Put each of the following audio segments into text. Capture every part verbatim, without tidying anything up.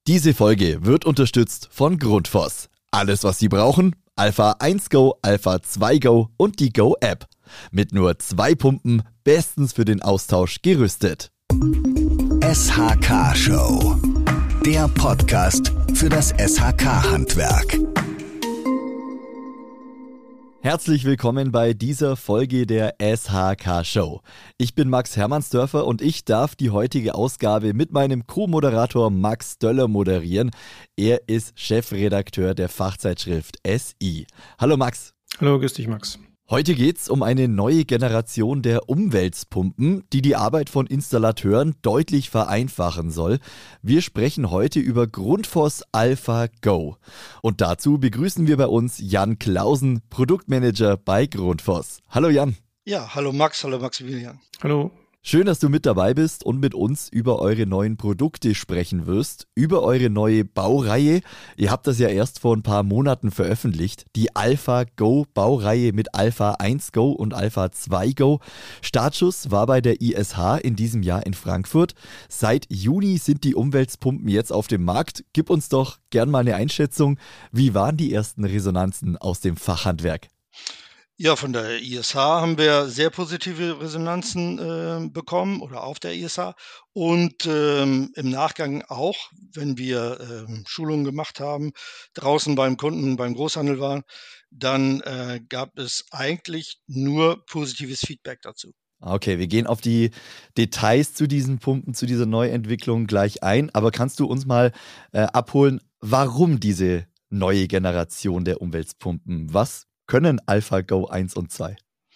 Diese Folge wird unterstützt von Grundfos. Alles, was Sie brauchen: Alpha eins Go, Alpha zwei Go und die Go-App. Mit nur zwei Pumpen bestens für den Austausch gerüstet. S H K-Show. Der Podcast für das S H K-Handwerk. Herzlich willkommen bei dieser Folge der S H K-Show. Ich bin Max Hermannsdörfer und ich darf die heutige Ausgabe mit meinem Co-Moderator Max Döller moderieren. Er ist Chefredakteur der Fachzeitschrift S I. Hallo Max. Hallo, grüß dich Max. Heute geht es um eine neue Generation der Umweltpumpen, die die Arbeit von Installateuren deutlich vereinfachen soll. Wir sprechen heute über Grundfos Alpha Go. Und dazu begrüßen wir bei uns Jan Clausen, Produktmanager bei Grundfos. Hallo Jan. Ja, hallo Max, hallo Maximilian. Hallo. Schön, dass du mit dabei bist und mit uns über eure neuen Produkte sprechen wirst, über eure neue Baureihe. Ihr habt das ja erst vor ein paar Monaten veröffentlicht, die Alpha Go Baureihe mit Alpha eins Go und Alpha zwei Go. Startschuss war bei der I S H in diesem Jahr in Frankfurt. Seit Juni sind die Umweltpumpen jetzt auf dem Markt. Gib uns doch gern mal eine Einschätzung. Wie waren die ersten Resonanzen aus dem Fachhandwerk? Ja, von der I S H haben wir sehr positive Resonanzen äh, bekommen oder auf der I S H und ähm, im Nachgang auch, wenn wir ähm, Schulungen gemacht haben, draußen beim Kunden, beim Großhandel waren, dann äh, gab es eigentlich nur positives Feedback dazu. Okay, wir gehen auf die Details zu diesen Pumpen, zu dieser Neuentwicklung gleich ein, aber kannst du uns mal äh, abholen, warum diese neue Generation der Umweltpumpen? Was können Alpha Go eins und zwei?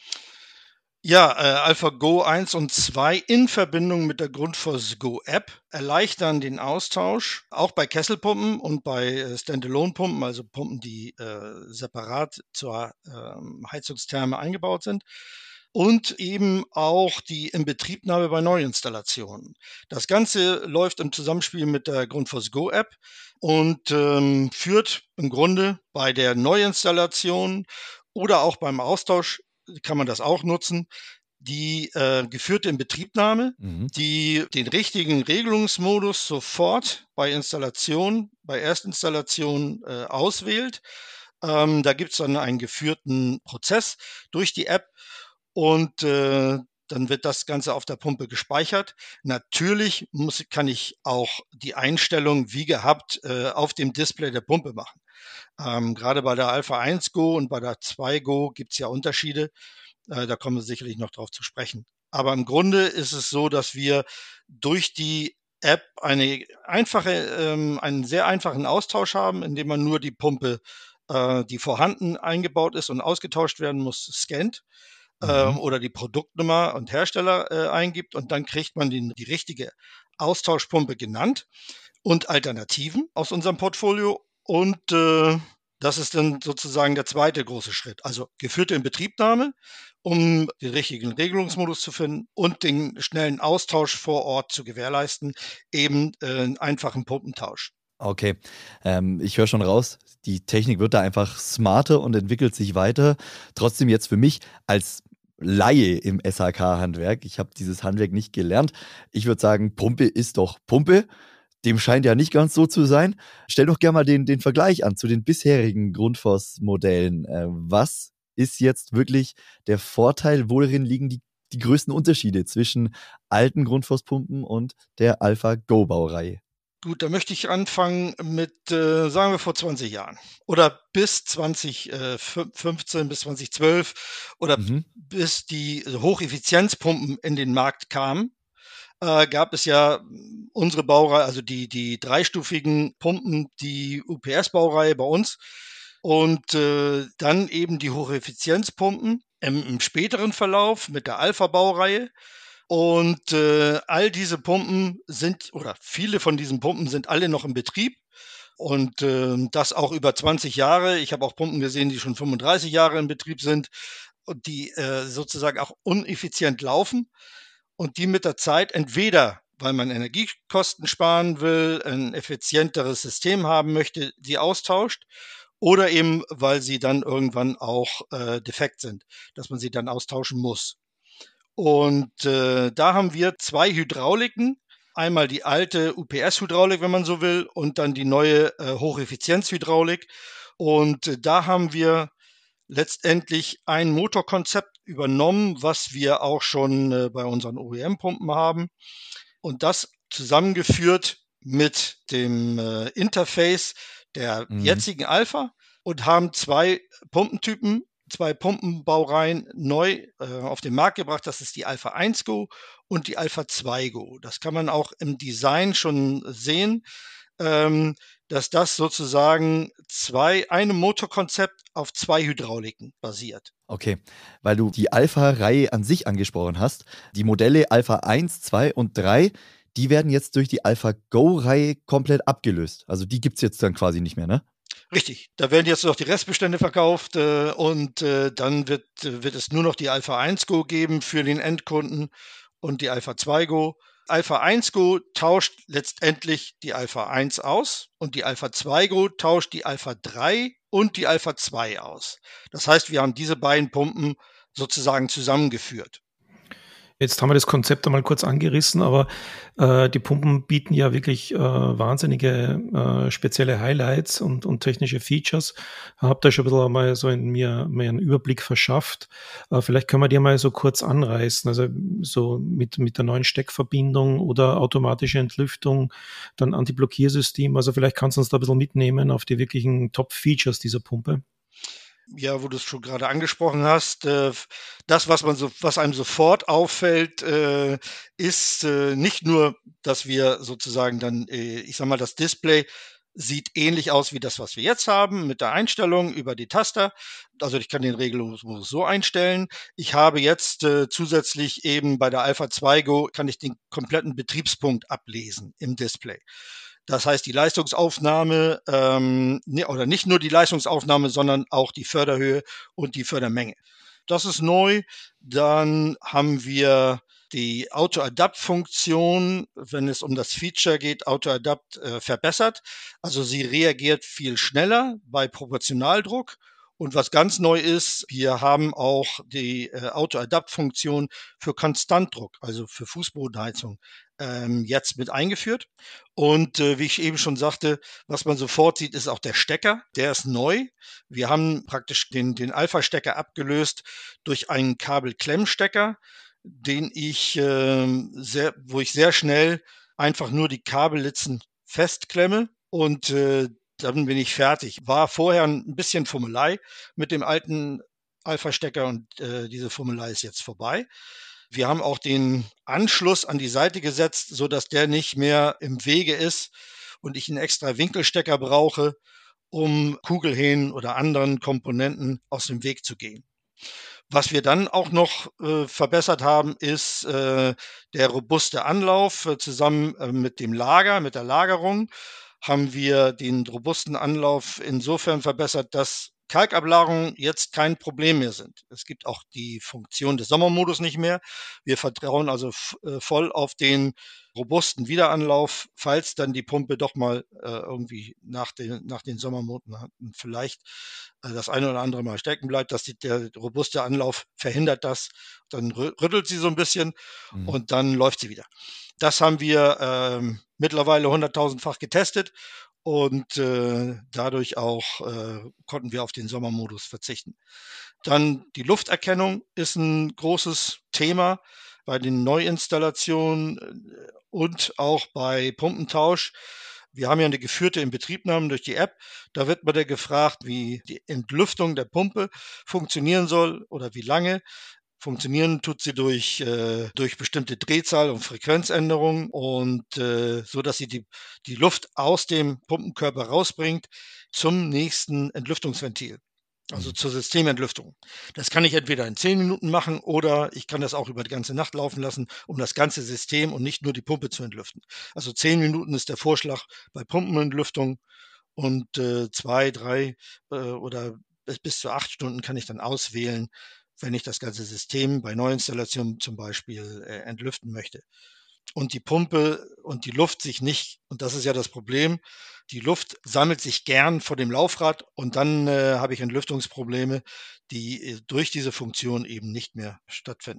Ja, äh, Alpha Go eins und zwei in Verbindung mit der Grundfos Go-App erleichtern den Austausch, auch bei Kesselpumpen und bei äh, Standalone-Pumpen, also Pumpen, die äh, separat zur äh, Heizungstherme eingebaut sind. Und eben auch die Inbetriebnahme bei Neuinstallationen. Das Ganze läuft im Zusammenspiel mit der Grundfos Go-App und ähm, führt im Grunde bei der Neuinstallation oder auch beim Austausch, kann man das auch nutzen, die äh, geführte Inbetriebnahme, Mhm. die den richtigen Regelungsmodus sofort bei Installation, bei Erstinstallation äh, auswählt. Ähm, da gibt es dann einen geführten Prozess durch die App. Und äh, dann wird das Ganze auf der Pumpe gespeichert. Natürlich muss, kann ich auch die Einstellung wie gehabt äh, auf dem Display der Pumpe machen. Ähm, gerade bei der Alpha eins Go und bei der zwei Go gibt es ja Unterschiede. Äh, da kommen wir sicherlich noch drauf zu sprechen. Aber im Grunde ist es so, dass wir durch die App eine einfache, ähm, einen sehr einfachen Austausch haben, indem man nur die Pumpe, äh, die vorhanden eingebaut ist und ausgetauscht werden muss, scannt. Ähm, Mhm. oder die Produktnummer und Hersteller äh, eingibt und dann kriegt man die, die richtige Austauschpumpe genannt und Alternativen aus unserem Portfolio und äh, das ist dann sozusagen der zweite große Schritt. Also geführte Inbetriebnahme, um den richtigen Regelungsmodus zu finden und den schnellen Austausch vor Ort zu gewährleisten, eben äh, einen einfachen Pumpentausch. Okay, ähm, ich höre schon raus, die Technik wird da einfach smarter und entwickelt sich weiter. Trotzdem jetzt für mich als Laie im S H K-Handwerk, ich habe dieses Handwerk nicht gelernt. Ich würde sagen, Pumpe ist doch Pumpe. Dem scheint ja nicht ganz so zu sein. Stell doch gerne mal den, den Vergleich an zu den bisherigen Grundfos-Modellen. Äh, was ist jetzt wirklich der Vorteil? Worin liegen die, die größten Unterschiede zwischen alten Grundfos-Pumpen und der Alpha Go-Baureihe? Gut, da möchte ich anfangen mit, äh, sagen wir, vor zwanzig Jahren oder bis zwanzig fünfzehn, bis zwanzig zwölf oder Mhm. bis die Hocheffizienzpumpen in den Markt kamen, äh, gab es ja mm, unsere Baureihe, also die, die dreistufigen Pumpen, die U P S-Baureihe bei uns und äh, dann eben die Hocheffizienzpumpen im, im späteren Verlauf mit der Alpha-Baureihe. Und äh, all diese Pumpen sind, oder viele von diesen Pumpen sind alle noch in Betrieb und äh, das auch über zwanzig Jahre. Ich habe auch Pumpen gesehen, die schon fünfunddreißig Jahre in Betrieb sind und die äh, sozusagen auch uneffizient laufen und die mit der Zeit entweder, weil man Energiekosten sparen will, ein effizienteres System haben möchte, die austauscht oder eben, weil sie dann irgendwann auch äh, defekt sind, dass man sie dann austauschen muss. Und äh, da haben wir zwei Hydrauliken Einmal die alte U P S-Hydraulik, wenn man so will, und dann die neue äh, Hocheffizienz-Hydraulik. Und äh, da haben wir letztendlich ein Motorkonzept übernommen, was wir auch schon äh, bei unseren O E M-Pumpen haben. Und das zusammengeführt mit dem äh, Interface der Mhm. jetzigen Alpha und haben zwei Pumpentypen, zwei Pumpenbaureihen neu äh, auf den Markt gebracht. Das ist die Alpha eins Go und die Alpha zwei Go. Das kann man auch im Design schon sehen, ähm, dass das sozusagen zwei, einem Motorkonzept auf zwei Hydrauliken basiert. Okay, weil du die Alpha-Reihe an sich angesprochen hast. Die Modelle Alpha eins, zwei und drei, die werden jetzt durch die Alpha Go-Reihe komplett abgelöst. Also die gibt es jetzt dann quasi nicht mehr, ne? Richtig, da werden jetzt noch die Restbestände verkauft äh, und äh, dann wird, äh, wird es nur noch die Alpha eins Go geben für den Endkunden und die Alpha zwei Go. Alpha eins Go tauscht letztendlich die Alpha eins aus und die Alpha zwei Go tauscht die Alpha drei und die Alpha zwei aus. Das heißt, wir haben diese beiden Pumpen sozusagen zusammengeführt. Jetzt haben wir das Konzept einmal kurz angerissen, aber äh, die Pumpen bieten ja wirklich äh, wahnsinnige äh, spezielle Highlights und, und technische Features. Habt da schon ein bisschen mal so in mir, mir einen Überblick verschafft. Äh, vielleicht können wir die mal so kurz anreißen. Also so mit, mit der neuen Steckverbindung oder automatische Entlüftung, dann Antiblockiersystem. Also vielleicht kannst du uns da ein bisschen mitnehmen auf die wirklichen Top-Features dieser Pumpe. Ja, wo du es schon gerade angesprochen hast, äh, das, was man so, was einem sofort auffällt, äh, ist äh, nicht nur, dass wir sozusagen dann, äh, ich sag mal, das Display sieht ähnlich aus wie das, was wir jetzt haben, mit der Einstellung über die Taster. Also ich kann den Regelungsmodus so einstellen. Ich habe jetzt äh, zusätzlich eben bei der Alpha zwei Go kann ich den kompletten Betriebspunkt ablesen im Display. Das heißt, die Leistungsaufnahme, ähm, ne, oder nicht nur die Leistungsaufnahme, sondern auch die Förderhöhe und die Fördermenge. Das ist neu. Dann haben wir die Auto-Adapt-Funktion, wenn es um das Feature geht, Auto-Adapt äh, verbessert. Also sie reagiert viel schneller bei Proportionaldruck. Und was ganz neu ist, wir haben auch die äh, Auto-Adapt-Funktion für Konstantdruck, also für Fußbodenheizung, ähm, jetzt mit eingeführt. Und äh, wie ich eben schon sagte, was man sofort sieht, ist auch der Stecker. Der ist neu. Wir haben praktisch den, den Alpha-Stecker abgelöst durch einen Kabelklemmstecker, den ich äh, sehr, wo ich sehr schnell einfach nur die Kabellitzen festklemme und äh, dann bin ich fertig. War vorher ein bisschen Fummelei mit dem alten Alpha-Stecker und äh, diese Fummelei ist jetzt vorbei. Wir haben auch den Anschluss an die Seite gesetzt, so dass der nicht mehr im Wege ist und ich einen extra Winkelstecker brauche, um Kugelhähnen oder anderen Komponenten aus dem Weg zu gehen. Was wir dann auch noch äh, verbessert haben, ist äh, der robuste Anlauf. Äh, zusammen äh, mit dem Lager, mit der Lagerung, haben wir den robusten Anlauf insofern verbessert, dass Kalkablagerungen jetzt kein Problem mehr sind. Es gibt auch die Funktion des Sommermodus nicht mehr. Wir vertrauen also f- äh, voll auf den robusten Wiederanlauf, falls dann die Pumpe doch mal äh, irgendwie nach den, nach den Sommermonaten vielleicht äh, das eine oder andere Mal stecken bleibt, dass die, der robuste Anlauf verhindert das. Dann rü- rüttelt sie so ein bisschen Mhm. und dann läuft sie wieder. Das haben wir ähm, mittlerweile hunderttausendfach getestet und äh, dadurch auch äh, konnten wir auf den Sommermodus verzichten. Dann die Lufterkennung ist ein großes Thema bei den Neuinstallationen äh, und auch bei Pumpentausch. Wir haben ja eine geführte Inbetriebnahme durch die App. Da wird man ja gefragt, wie die Entlüftung der Pumpe funktionieren soll oder wie lange. Funktionieren tut sie durch, äh, durch bestimmte Drehzahl und Frequenzänderungen und äh, so, dass sie die, die Luft aus dem Pumpenkörper rausbringt zum nächsten Entlüftungsventil, also Mhm. zur Systementlüftung. Das kann ich entweder in zehn Minuten machen oder ich kann das auch über die ganze Nacht laufen lassen, um das ganze System und nicht nur die Pumpe zu entlüften. Also zehn Minuten ist der Vorschlag bei Pumpenentlüftung und äh, zwei, drei äh, oder bis, bis zu acht Stunden kann ich dann auswählen, wenn ich das ganze System bei Neuinstallationen zum Beispiel äh, entlüften möchte. Und die Pumpe und die Luft sich nicht, und das ist ja das Problem, die Luft sammelt sich gern vor dem Laufrad und dann äh, habe ich Entlüftungsprobleme, die äh, durch diese Funktion eben nicht mehr stattfinden.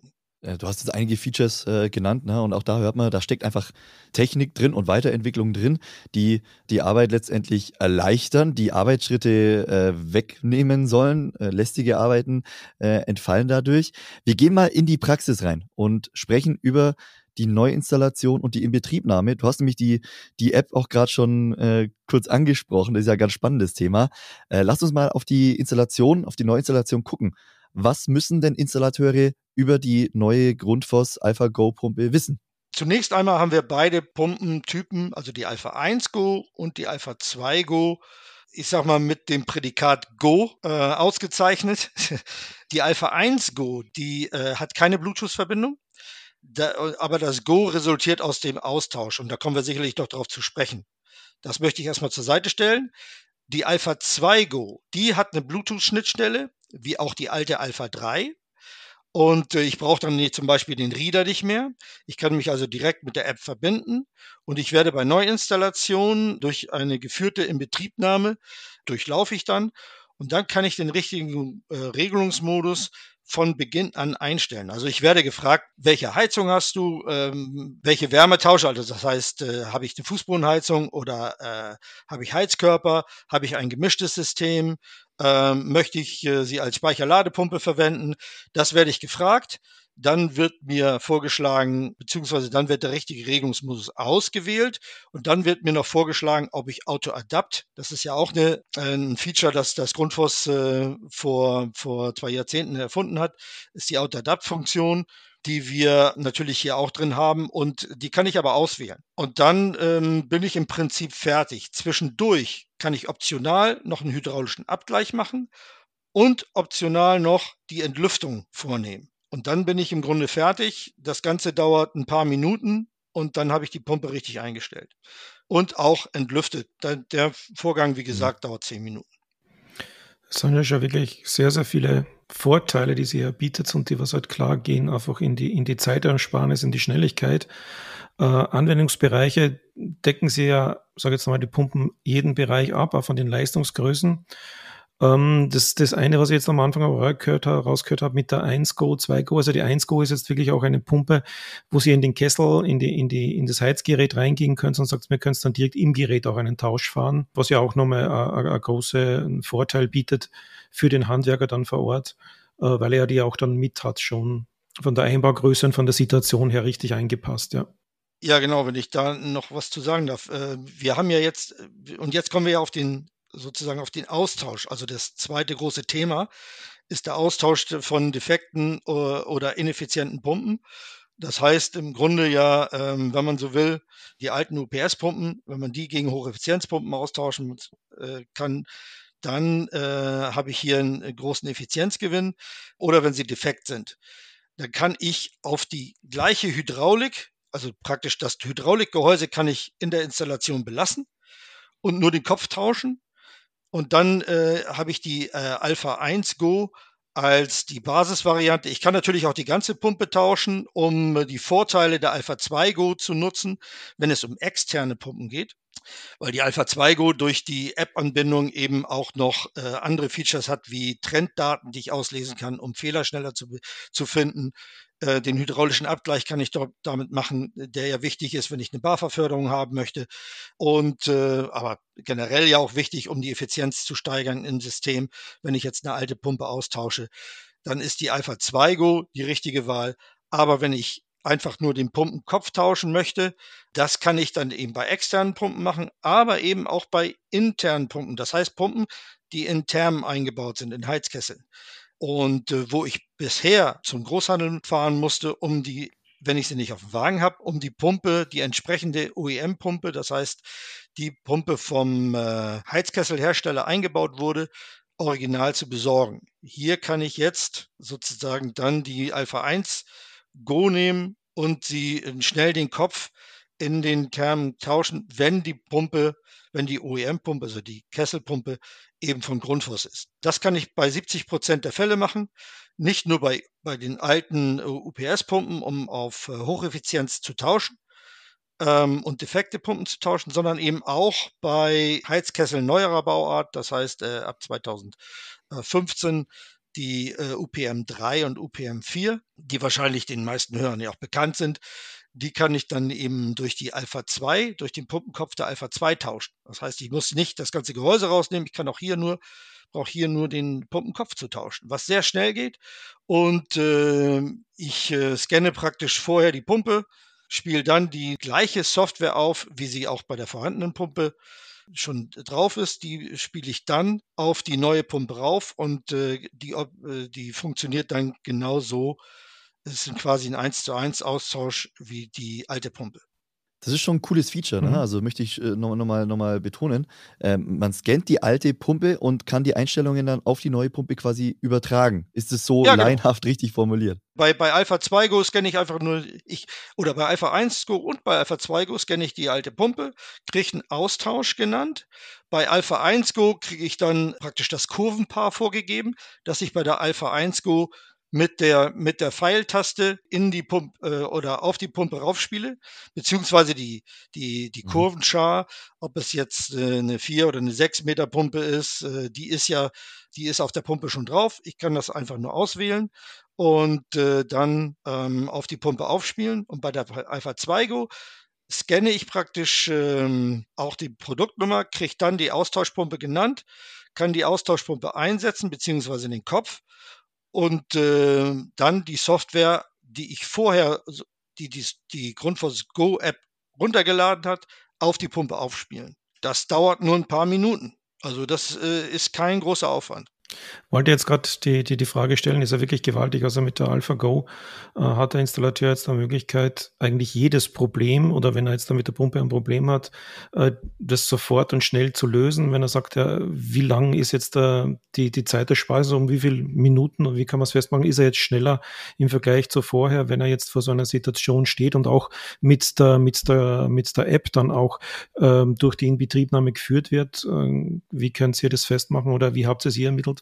äh, du hast jetzt einige Features äh, genannt, ne? Und auch da hört man, da steckt einfach Technik drin und Weiterentwicklung drin, die die Arbeit letztendlich erleichtern, die Arbeitsschritte äh, wegnehmen sollen, äh, lästige Arbeiten äh, entfallen dadurch. Wir gehen mal in die Praxis rein und sprechen über die Neuinstallation und die Inbetriebnahme. Du hast nämlich die, die App auch gerade schon äh, kurz angesprochen, das ist ja ein ganz spannendes Thema. Äh, lass uns mal auf die Installation, auf die Neuinstallation gucken. Was müssen denn Installateure über die neue Grundfos AlphaGo-Pumpe wissen? Zunächst einmal haben wir beide Pumpentypen, also die Alpha eins Go und die Alpha zwei Go, ich sag mal mit dem Prädikat Go äh, ausgezeichnet. Die Alpha eins Go, die äh, hat keine Bluetooth-Verbindung. Da, aber das Go resultiert aus dem Austausch und da kommen wir sicherlich noch darauf zu sprechen. Das möchte ich erstmal zur Seite stellen. Die Alpha zwei Go, die hat eine Bluetooth-Schnittstelle, wie auch die alte Alpha drei. Und äh, ich brauche dann nicht, zum Beispiel den Reader nicht mehr. Ich kann mich also direkt mit der App verbinden und ich werde bei Neuinstallationen durch eine geführte Inbetriebnahme durchlaufe ich dann und dann kann ich den richtigen äh, Regelungsmodus von Beginn an einstellen. Also ich werde gefragt, welche Heizung hast du, ähm, welche Wärmetausche, also das heißt, äh, habe ich eine Fußbodenheizung oder äh, habe ich Heizkörper, habe ich ein gemischtes System, ähm, möchte ich äh, sie als Speicherladepumpe verwenden, das werde ich gefragt. Dann wird mir vorgeschlagen, beziehungsweise dann wird der richtige Regelungsmodus ausgewählt und dann wird mir noch vorgeschlagen, ob ich Auto-Adapt, das ist ja auch eine, äh, ein Feature, das das Grundfos äh, vor, vor zwei Jahrzehnten erfunden hat, ist die Auto-Adapt-Funktion, die wir natürlich hier auch drin haben und die kann ich aber auswählen. Und dann ähm, bin ich im Prinzip fertig. Zwischendurch kann ich optional noch einen hydraulischen Abgleich machen und optional noch die Entlüftung vornehmen. Und dann bin ich im Grunde fertig. Das Ganze dauert ein paar Minuten und dann habe ich die Pumpe richtig eingestellt. Und auch entlüftet. Der Vorgang, wie gesagt, dauert zehn Minuten. Das sind ja schon wirklich sehr, sehr viele Vorteile, die sie ja bietet und die was halt klar gehen, einfach in die, in die Zeitersparnis, in die Schnelligkeit. Äh, Anwendungsbereiche decken sie ja, sage jetzt mal, die Pumpen jeden Bereich ab, auch von den Leistungsgrößen. Ähm, das, das eine, was ich jetzt am Anfang auch gehört, rausgehört habe mit der eins Go, zwei Go, also die eins Go ist jetzt wirklich auch eine Pumpe, wo Sie in den Kessel, in die, in die, in das Heizgerät reingehen können und sagt, wir können dann direkt im Gerät auch einen Tausch fahren, was ja auch nochmal einen großen Vorteil bietet für den Handwerker dann vor Ort, äh, weil er die auch dann mit hat, schon von der Einbaugröße und von der Situation her richtig eingepasst, ja. Ja, genau, wenn ich da noch was zu sagen darf. Äh, wir haben ja jetzt, und jetzt kommen wir ja auf den, sozusagen auf den Austausch. Also das zweite große Thema ist der Austausch von defekten äh, oder ineffizienten Pumpen. Das heißt im Grunde ja, ähm, wenn man so will, die alten U P S-Pumpen, wenn man die gegen Hocheffizienzpumpen austauschen äh, kann, dann äh, habe ich hier einen großen Effizienzgewinn. Oder wenn sie defekt sind, dann kann ich auf die gleiche Hydraulik, also praktisch das Hydraulikgehäuse kann ich in der Installation belassen und nur den Kopf tauschen. Und dann äh, habe ich die äh, Alpha eins Go als die Basisvariante. Ich kann natürlich auch die ganze Pumpe tauschen, um äh, die Vorteile der Alpha zwei Go zu nutzen, wenn es um externe Pumpen geht, weil die Alpha zwei Go durch die App-Anbindung eben auch noch äh, andere Features hat, wie Trenddaten, die ich auslesen kann, um Fehler schneller zu, zu finden. Äh, den hydraulischen Abgleich kann ich dort damit machen, der ja wichtig ist, wenn ich eine Barverförderung haben möchte. Und äh, aber generell ja auch wichtig, um die Effizienz zu steigern im System. Wenn ich jetzt eine alte Pumpe austausche, dann ist die Alpha zwei Go die richtige Wahl. Aber wenn ich einfach nur den Pumpenkopf tauschen möchte, das kann ich dann eben bei externen Pumpen machen, aber eben auch bei internen Pumpen. Das heißt Pumpen, die in Thermen eingebaut sind, in Heizkesseln. Und äh, wo ich bisher zum Großhandel fahren musste, um die, wenn ich sie nicht auf dem Wagen habe, um die Pumpe, die entsprechende O E M-Pumpe, das heißt die Pumpe vom äh, Heizkesselhersteller eingebaut wurde, original zu besorgen. Hier kann ich jetzt sozusagen dann die Alpha eins Go nehmen und sie äh, schnell den Kopf in den Thermen tauschen, wenn die Pumpe, wenn die O E M-Pumpe, also die Kesselpumpe, eben von Grundfos ist. Das kann ich bei siebzig Prozent der Fälle machen, nicht nur bei, bei den alten äh, U P S-Pumpen, um auf äh, Hocheffizienz zu tauschen ähm, und defekte Pumpen zu tauschen, sondern eben auch bei Heizkesseln neuerer Bauart, das heißt äh, ab zweitausendfünfzehn, die äh, U P M drei und U P M vier, die wahrscheinlich den meisten Hörern ja auch bekannt sind. Die kann ich dann eben durch die Alpha zwei, durch den Pumpenkopf der Alpha zwei tauschen. Das heißt, ich muss nicht das ganze Gehäuse rausnehmen, ich kann auch hier nur, brauche hier nur den Pumpenkopf zu tauschen, was sehr schnell geht. Und äh, ich äh, scanne praktisch vorher die Pumpe, spiele dann die gleiche Software auf, wie sie auch bei der vorhandenen Pumpe schon drauf ist. Die spiele ich dann auf die neue Pumpe rauf und äh, die, äh, die funktioniert dann genauso. Es ist quasi ein eins zu eins Austausch wie die alte Pumpe. Das ist schon ein cooles Feature, ne? Mhm. Also möchte ich äh, noch, noch, mal, noch mal betonen. Ähm, man scannt die alte Pumpe und kann die Einstellungen dann auf die neue Pumpe quasi übertragen. Ist es so Ja, genau. laienhaft richtig formuliert? Bei, bei Alpha zwei Go scanne ich einfach nur, ich, oder bei Alpha eins Go und bei Alpha zwei Go scanne ich die alte Pumpe, kriege einen Austausch genannt. Bei Alpha eins Go kriege ich dann praktisch das Kurvenpaar vorgegeben, das ich bei der Alpha eins Go mit der, mit der Pfeiltaste in die Pumpe äh, oder auf die Pumpe raufspiele, beziehungsweise die, die, die Mhm. Kurvenschar, ob es jetzt äh, eine vier oder eine sechs Meter Pumpe ist, äh, die ist ja, die ist auf der Pumpe schon drauf. Ich kann das einfach nur auswählen und äh, dann ähm, auf die Pumpe aufspielen. Und bei der Alpha zwei Go scanne ich praktisch ähm, auch die Produktnummer, kriege dann die Austauschpumpe genannt, kann die Austauschpumpe einsetzen, beziehungsweise den Kopf und äh, dann die Software, die ich vorher, so- die die, die Grundfos Go App runtergeladen hat, auf die Pumpe aufspielen. Das dauert nur ein paar Minuten. Also das äh, ist kein großer Aufwand. Wollte jetzt gerade die, die, die Frage stellen, ist ja wirklich gewaltig. Also mit der AlphaGo äh, hat der Installateur jetzt die Möglichkeit, eigentlich jedes Problem oder wenn er jetzt da mit der Pumpe ein Problem hat, äh, das sofort und schnell zu lösen. Wenn er sagt, ja, wie lang ist jetzt der, die, die Zeitersparnis, um wie viele Minuten und wie kann man es festmachen, ist er jetzt schneller im Vergleich zu vorher, wenn er jetzt vor so einer Situation steht und auch mit der, mit der, mit der App dann auch ähm, durch die Inbetriebnahme geführt wird. Ähm, wie könnt ihr das festmachen oder wie habt ihr es hier ermittelt?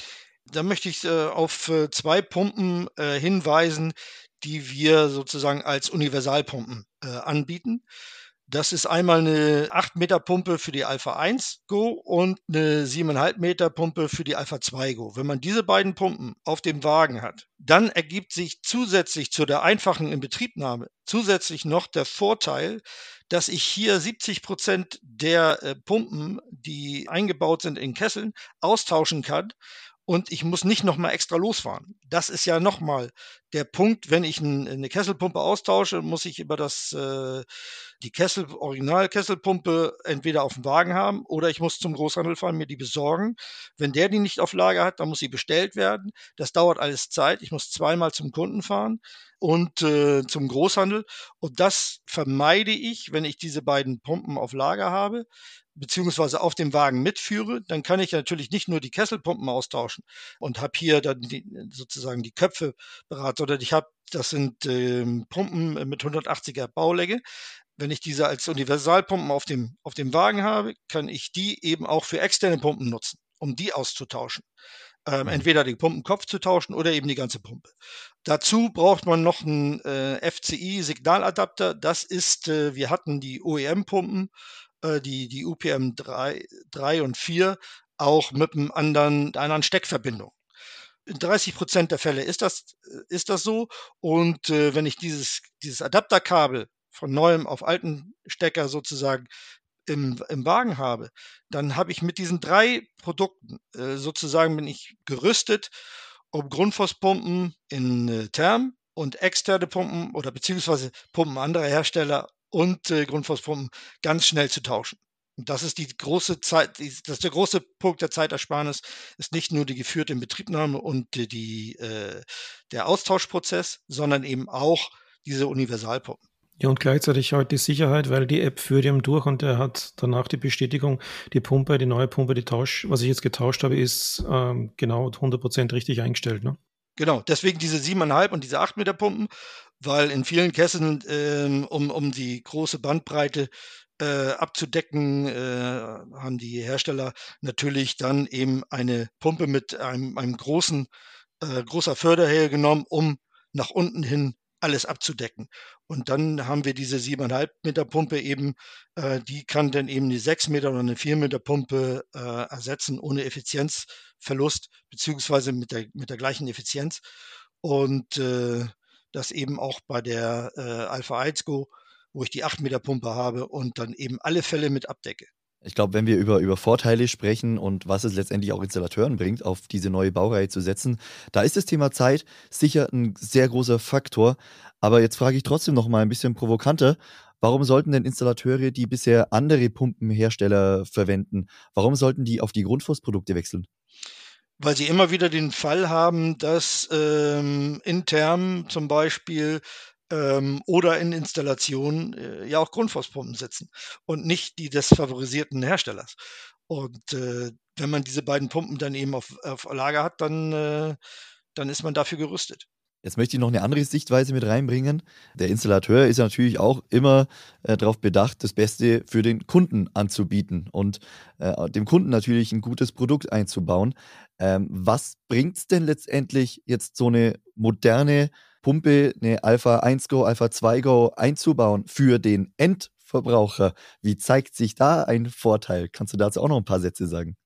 Da möchte ich äh, auf äh, zwei Pumpen äh, hinweisen, die wir sozusagen als Universalpumpen äh, anbieten. Das ist einmal eine acht Meter Pumpe für die Alpha eins Go und eine sieben Komma fünf Meter Pumpe für die Alpha zwei Go. Wenn man diese beiden Pumpen auf dem Wagen hat, dann ergibt sich zusätzlich zu der einfachen Inbetriebnahme zusätzlich noch der Vorteil, dass ich hier siebzig Prozent der äh, Pumpen, die eingebaut sind in Kesseln, austauschen kann. Und ich muss nicht noch mal extra losfahren. Das ist ja noch mal der Punkt, wenn ich 'n 'ne Kesselpumpe austausche, muss ich über das, äh die Kessel Original-Kesselpumpe entweder auf dem Wagen haben oder ich muss zum Großhandel fahren, mir die besorgen. Wenn der die nicht auf Lager hat, dann muss sie bestellt werden. Das dauert alles Zeit. Ich muss zweimal zum Kunden fahren und, äh, zum Großhandel. Und das vermeide ich, wenn ich diese beiden Pumpen auf Lager habe, beziehungsweise auf dem Wagen mitführe. Dann kann ich natürlich nicht nur die Kesselpumpen austauschen und habe hier dann die sozusagen die Köpfe beraten, sondern ich habe das sind, ähm, Pumpen mit hundertachtziger Baulänge. Wenn ich diese als Universalpumpen auf dem auf dem Wagen habe, kann ich die eben auch für externe Pumpen nutzen, um die auszutauschen. Ähm, Mhm. entweder den Pumpenkopf zu tauschen oder eben die ganze Pumpe. Dazu braucht man noch 'n, äh, F C I-Signaladapter. Das ist äh, wir hatten die O E M-Pumpen, äh, die die U P M drei drei und vier auch mit 'm anderen der anderen Steckverbindung. In dreißig Prozent der Fälle ist das äh, ist das so und, äh, wenn ich dieses dieses Adapterkabel von neuem auf alten Stecker sozusagen im im Wagen habe, dann habe ich mit diesen drei Produkten, äh, sozusagen bin ich gerüstet, um Grundfosspumpen in, äh, Therm und externe Pumpen oder beziehungsweise Pumpen anderer Hersteller und, äh, Grundfosspumpen ganz schnell zu tauschen. Und das ist die große Zeit dies das ist der große Punkt der Zeitersparnis, ist nicht nur die geführte Inbetriebnahme und, äh, die, äh der Austauschprozess, sondern eben auch diese Universalpumpen. Ja, und gleichzeitig halt die Sicherheit, weil die App führt ihm durch und er hat danach die Bestätigung, die Pumpe, die neue Pumpe, die Tausch, was ich jetzt getauscht habe, ist ähm, genau hundert Prozent richtig eingestellt. Ne? Genau, deswegen diese sieben Komma fünf und diese acht Meter Pumpen, weil in vielen Kesseln, ähm, um um die große Bandbreite, äh, abzudecken, äh, haben die Hersteller natürlich dann eben eine Pumpe mit einem einem großen äh, großer Förderhähne genommen, um nach unten hin alles abzudecken. Und dann haben wir diese siebeneinhalb Meter Pumpe eben, äh, die kann dann eben eine sechs Meter oder eine vier Meter Pumpe äh, ersetzen ohne Effizienzverlust, beziehungsweise mit der, mit der gleichen Effizienz. Und äh, das eben auch bei der äh, Alpha eins Go, wo ich die acht Meter Pumpe habe und dann eben alle Fälle mit abdecke. Ich glaube, wenn wir über, über Vorteile sprechen und was es letztendlich auch Installateuren bringt, auf diese neue Baureihe zu setzen, da ist das Thema Zeit sicher ein sehr großer Faktor. Aber jetzt frage ich trotzdem noch mal ein bisschen provokanter, warum sollten denn Installateure, die bisher andere Pumpenhersteller verwenden, warum sollten die auf die Grundfossprodukte wechseln? Weil sie immer wieder den Fall haben, dass ähm, intern zum Beispiel ähm, oder in Installationen äh, ja auch Grundfosspumpen sitzen und nicht die des favorisierten Herstellers. Und äh, wenn man diese beiden Pumpen dann eben auf, auf Lager hat, dann, äh, dann ist man dafür gerüstet. Jetzt möchte ich noch eine andere Sichtweise mit reinbringen. Der Installateur ist ja natürlich auch immer äh, darauf bedacht, das Beste für den Kunden anzubieten und äh, dem Kunden natürlich ein gutes Produkt einzubauen. Ähm, was bringt es denn letztendlich, jetzt so eine moderne Pumpe, eine Alpha eins Go, Alpha zwei Go einzubauen für den Endverbraucher? Wie zeigt sich da ein Vorteil? Kannst du dazu auch noch ein paar Sätze sagen?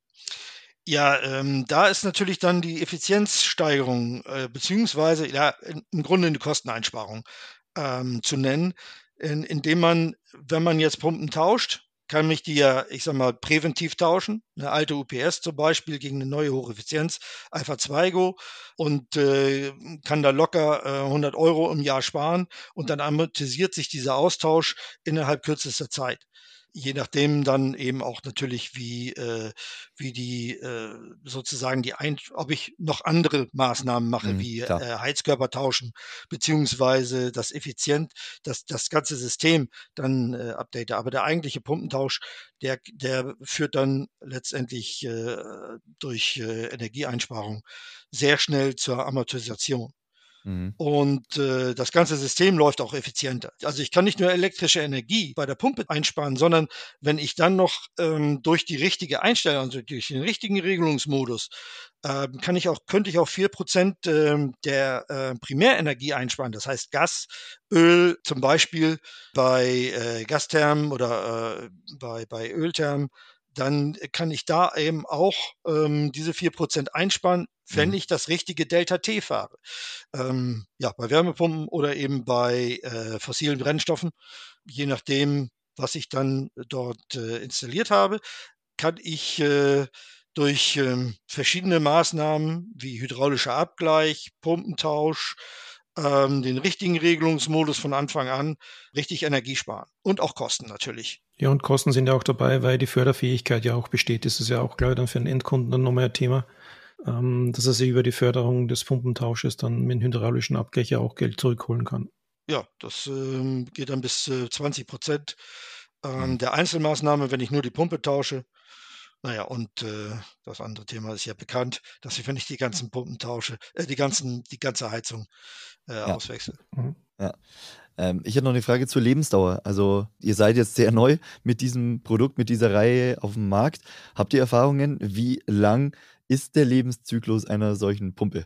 Ja, ähm, da ist natürlich dann die Effizienzsteigerung, äh, beziehungsweise ja, in, im Grunde eine Kosteneinsparung ähm, zu nennen, in, indem man, wenn man jetzt Pumpen tauscht, kann ich die ja, ich sag mal, präventiv tauschen. Eine alte U P S zum Beispiel gegen eine neue Hocheffizienz, Alpha zwei Go, und äh, kann da locker äh, hundert Euro im Jahr sparen und dann amortisiert sich dieser Austausch innerhalb kürzester Zeit. Je nachdem dann eben auch natürlich, wie, äh, wie die äh, sozusagen die ein ob ich noch andere Maßnahmen mache, Mhm, wie klar. äh, Heizkörper tauschen, beziehungsweise das effizient, das, das ganze System dann äh, update. Aber der eigentliche Pumpentausch, der, der führt dann letztendlich äh, durch äh, Energieeinsparung sehr schnell zur Amortisation. Mhm. Und äh, das ganze System läuft auch effizienter. Also ich kann nicht nur elektrische Energie bei der Pumpe einsparen, sondern wenn ich dann noch ähm, durch die richtige Einstellung, also durch den richtigen Regelungsmodus, ähm, kann ich auch, könnte ich auch vier Prozent ähm, der äh, Primärenergie einsparen. Das heißt Gas, Öl zum Beispiel bei äh, Gasthermen oder äh, bei, bei Ölthermen, dann kann ich da eben auch ähm, diese vier Prozent einsparen, wenn Mhm. ich das richtige Delta T fahre. Ähm, ja, bei Wärmepumpen oder eben bei äh, fossilen Brennstoffen, je nachdem, was ich dann dort äh, installiert habe, kann ich äh, durch ähm, verschiedene Maßnahmen wie hydraulischer Abgleich, Pumpentausch, ähm, den richtigen Regelungsmodus von Anfang an richtig Energie sparen und auch Kosten natürlich. Ja, und Kosten sind ja auch dabei, weil die Förderfähigkeit ja auch besteht. Das ist ja auch, glaube ich, dann für den Endkunden dann nochmal ein Thema, ähm, dass er sich über die Förderung des Pumpentausches dann mit dem hydraulischen Abgleich ja auch Geld zurückholen kann. Ja, das ähm, geht dann bis äh, zwanzig Prozent ähm, Mhm. der Einzelmaßnahme, wenn ich nur die Pumpe tausche. Naja, und äh, das andere Thema ist ja bekannt, dass ich, wenn ich die ganzen Pumpen tausche, äh, die ganzen, die ganze Heizung äh, Ja, auswechsel. Mhm. ja. Ähm, ich hätte noch eine Frage zur Lebensdauer. Also, ihr seid jetzt sehr neu mit diesem Produkt, mit dieser Reihe auf dem Markt. Habt ihr Erfahrungen, wie lang ist der Lebenszyklus einer solchen Pumpe?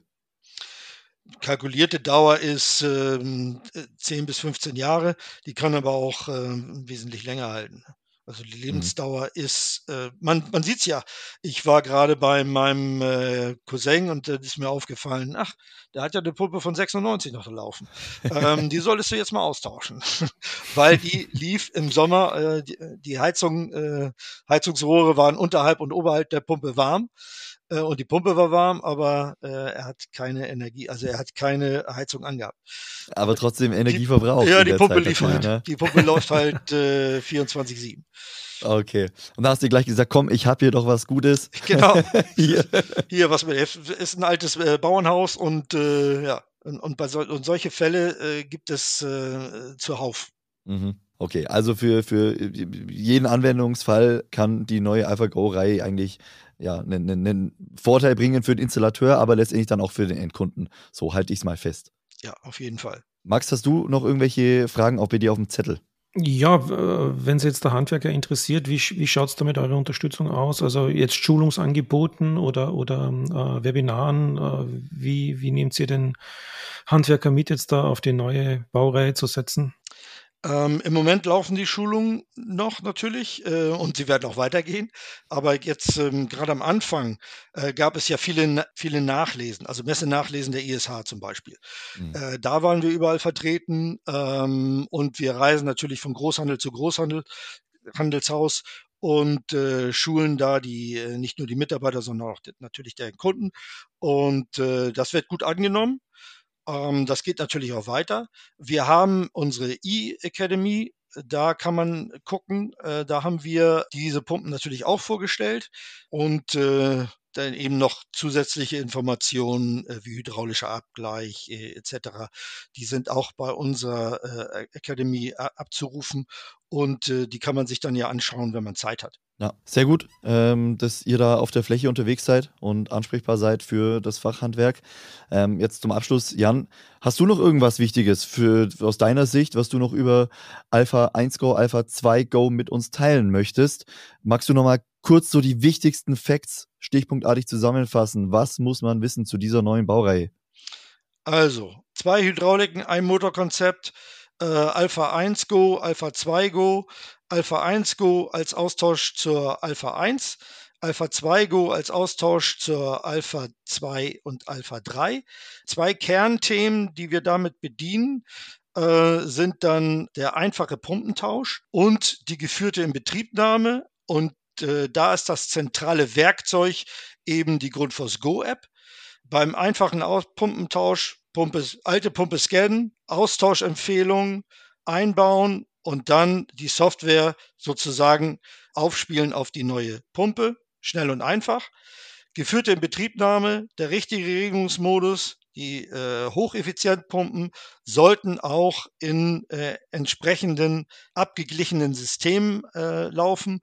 Kalkulierte Dauer ist ähm, äh, zehn bis fünfzehn Jahre, die kann aber auch ähm, wesentlich länger halten. Also die Mhm. Lebensdauer ist, äh, man, man sieht es ja, ich war gerade bei meinem äh, Cousin und da ist mir aufgefallen, ach, der hat ja eine Pumpe von sechsundneunzig noch laufen. Ähm, die solltest du jetzt mal austauschen, weil die lief im Sommer, äh, die, die Heizung, äh, Heizungsrohre waren unterhalb und oberhalb der Pumpe warm. Äh, und die Pumpe war warm, aber äh, er hat keine Energie, also er hat keine Heizung angehabt. Aber Aber die, trotzdem die, Energie verbraucht ja, in die der Pumpe Zeit lief natürlich, halt, ne? die Pumpe läuft halt äh, vierundzwanzig sieben. Okay. Und da hast du gleich gesagt, komm, ich habe hier doch was Gutes. Genau. Hier. Hier, was mit, ist ein altes äh, Bauernhaus und äh, ja, und, und, bei sol und solche Fälle äh, gibt es äh, zuhauf. Mhm. Okay, also für, für jeden Anwendungsfall kann die neue AlphaGo-Reihe eigentlich ja, einen, einen Vorteil bringen für den Installateur, aber letztendlich dann auch für den Endkunden. So halte ich es mal fest. Ja, auf jeden Fall. Max, hast du noch irgendwelche Fragen auch bei dir auf dem Zettel? Ja, wenn Sie jetzt der Handwerker interessiert, wie, wie schaut es da mit eurer Unterstützung aus? Also jetzt Schulungsangeboten oder, oder äh, Webinaren, äh, wie, wie nehmt ihr den Handwerker mit, jetzt da auf die neue Baureihe zu setzen? Ähm, im Moment laufen die Schulungen noch natürlich äh, und sie werden auch weitergehen. Aber jetzt ähm, gerade am Anfang äh, gab es ja viele, viele Nachlesen, also Messenachlesen der I S H zum Beispiel. Mhm. Äh, da waren wir überall vertreten ähm, und wir reisen natürlich von Großhandel zu Großhandel, Handelshaus und äh, schulen da die äh, nicht nur die Mitarbeiter, sondern auch die, natürlich deren Kunden. Und äh, das wird gut angenommen. Ähm, das geht natürlich auch weiter. Wir haben unsere E-Academy, da kann man gucken. Äh, da haben wir diese Pumpen natürlich auch vorgestellt und äh, dann eben noch zusätzliche Informationen äh, wie hydraulischer Abgleich äh, et cetera. Die sind auch bei unserer äh, Academy a- abzurufen und äh, die kann man sich dann ja anschauen, wenn man Zeit hat. Ja, sehr gut, ähm, dass ihr da auf der Fläche unterwegs seid und ansprechbar seid für das Fachhandwerk. Ähm, jetzt zum Abschluss, Jan, hast du noch irgendwas Wichtiges für, aus deiner Sicht, was du noch über Alpha eins Go, Alpha zwei Go mit uns teilen möchtest? Magst du noch mal kurz so die wichtigsten Facts stichpunktartig zusammenfassen? Was muss man wissen zu dieser neuen Baureihe? Also, zwei Hydrauliken, ein Motorkonzept, äh, Alpha eins Go, Alpha zwei Go, Alpha eins Go als Austausch zur Alpha eins, Alpha zwei Go als Austausch zur Alpha zwei und Alpha drei. Zwei Kernthemen, die wir damit bedienen, äh, sind dann der einfache Pumpentausch und die geführte Inbetriebnahme. Und äh, da ist das zentrale Werkzeug eben die Grundfos Go-App. Beim einfachen Aus Pumpentausch, Pumpe, alte Pumpe scannen, Austauschempfehlungen einbauen und dann die Software sozusagen aufspielen auf die neue Pumpe. Schnell und einfach. Geführte Inbetriebnahme, der richtige Regungsmodus. Die äh, Hocheffizienzpumpen sollten auch in äh, entsprechenden abgeglichenen Systemen äh, laufen.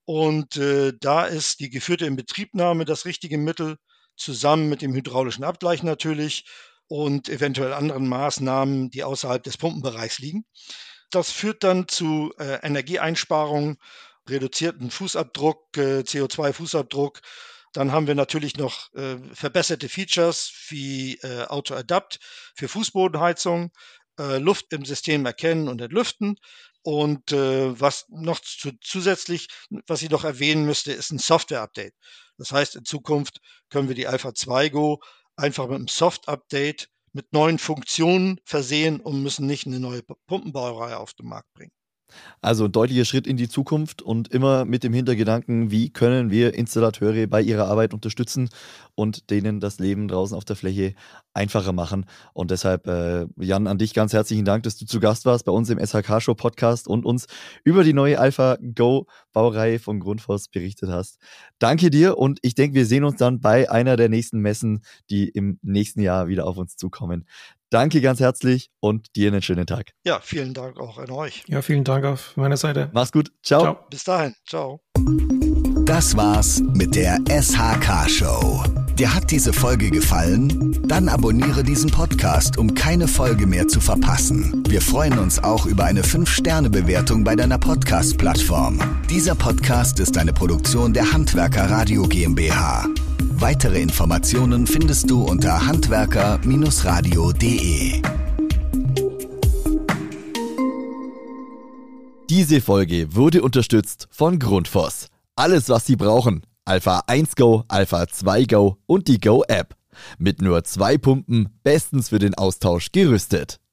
Und äh, da ist die geführte Inbetriebnahme das richtige Mittel, zusammen mit dem hydraulischen Abgleich natürlich und eventuell anderen Maßnahmen, die außerhalb des Pumpenbereichs liegen. Das führt dann zu äh, Energieeinsparungen, reduzierten Fußabdruck, äh, C O zwei Fußabdruck. Dann haben wir natürlich noch äh, verbesserte Features wie äh, Auto-Adapt für Fußbodenheizung, äh, Luft im System erkennen und entlüften. Und äh, was noch zu, zusätzlich, was ich noch erwähnen müsste, ist ein Software-Update. Das heißt, in Zukunft können wir die Alpha zwei Go einfach mit einem Soft-Update mit neuen Funktionen versehen und müssen nicht eine neue Pumpenbaureihe auf den Markt bringen. Also ein deutlicher Schritt in die Zukunft und immer mit dem Hintergedanken, wie können wir Installateure bei ihrer Arbeit unterstützen und denen das Leben draußen auf der Fläche einfacher machen. Und deshalb, äh, Jan, an dich ganz herzlichen Dank, dass du zu Gast warst bei uns im S H K-Show-Podcast und uns über die neue Alpha Go Baureihe von Grundfos berichtet hast. Danke dir und ich denke, wir sehen uns dann bei einer der nächsten Messen, die im nächsten Jahr wieder auf uns zukommen. Danke ganz herzlich und dir einen schönen Tag. Ja, vielen Dank auch an euch. Ja, vielen Dank auf meiner Seite. Mach's gut. Ciao. Ciao. Bis dahin. Ciao. Das war's mit der S H K-Show. Dir hat diese Folge gefallen? Dann abonniere diesen Podcast, um keine Folge mehr zu verpassen. Wir freuen uns auch über eine fünf Sterne Bewertung bei deiner Podcast-Plattform. Dieser Podcast ist eine Produktion der Handwerker Radio GmbH. Weitere Informationen findest du unter handwerker radio punkt de. Diese Folge wurde unterstützt von Grundfos. Alles, was Sie brauchen. Alpha eins Go, Alpha zwei Go und die Go-App. Mit nur zwei Pumpen bestens für den Austausch gerüstet.